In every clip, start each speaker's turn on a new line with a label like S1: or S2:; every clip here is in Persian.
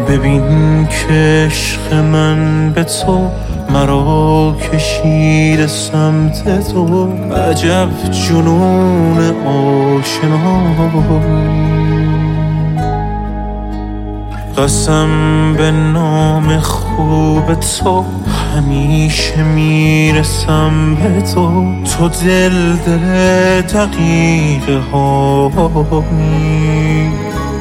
S1: ببین که عشق من به تو مرا کشیده سمت تو. عجب جنون آشنایی، قسم به نام خوب تو همیشه میرسم به تو. تو دل دقیقه هایی،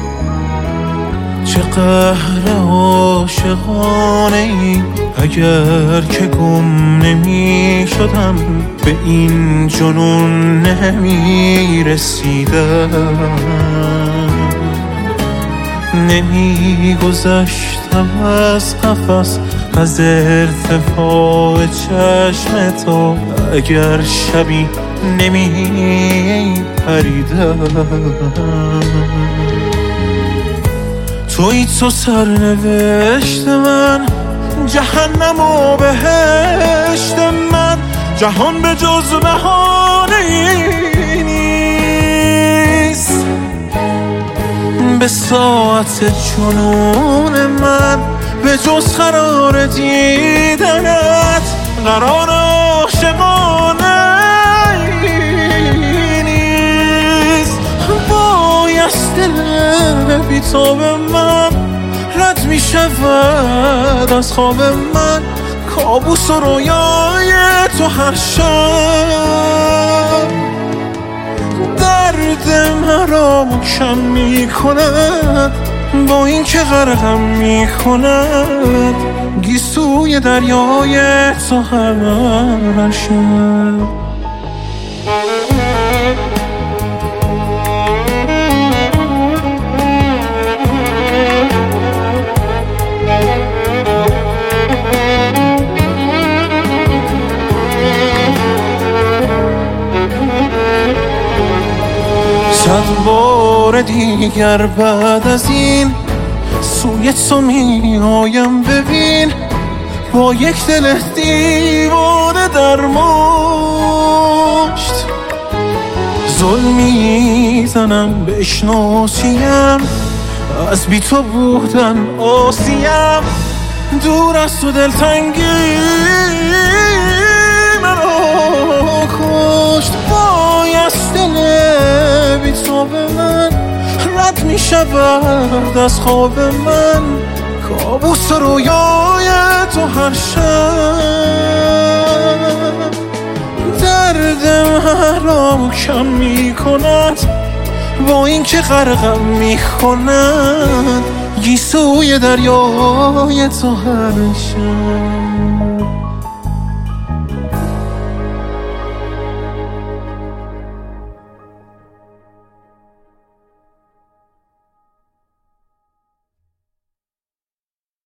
S1: چه قهر عاشقانه ای. اگر که گم نمی شدم به این جنون نمی رسیدم. نمی گذشتم از قفس، از ارتفاع چشم تو. اگر شبی نمی پریدم. توی تو سرنوشت من، جهنم و بهشت من. جهان به جز بهانه‌ای نیست. به ساعت جنون من به جز قرار دیدنت، قرار عاشقانه نیست. بایست دل بی‌تاب من رد می شود از خواب من. کابوس و رویای تو هر شب درد مرا کم می کند. با این که غرقم می کند گیسوی دریای تو هر شب. صد بار دیگر بعد از این سوی تو می آیم. ببین با یک دل دیوانه در مشت ظلم میزنم. بشناسیم از بی تو بودن آسیم. دور از تو دلتنگی مرا کشت. بایست دل بی‌تاب من رد می شود از خواب من. کابوس رویای تو هر شب درد مرا کم می کند. با این که غرقم می کند گیسوی دریای تو هر شب.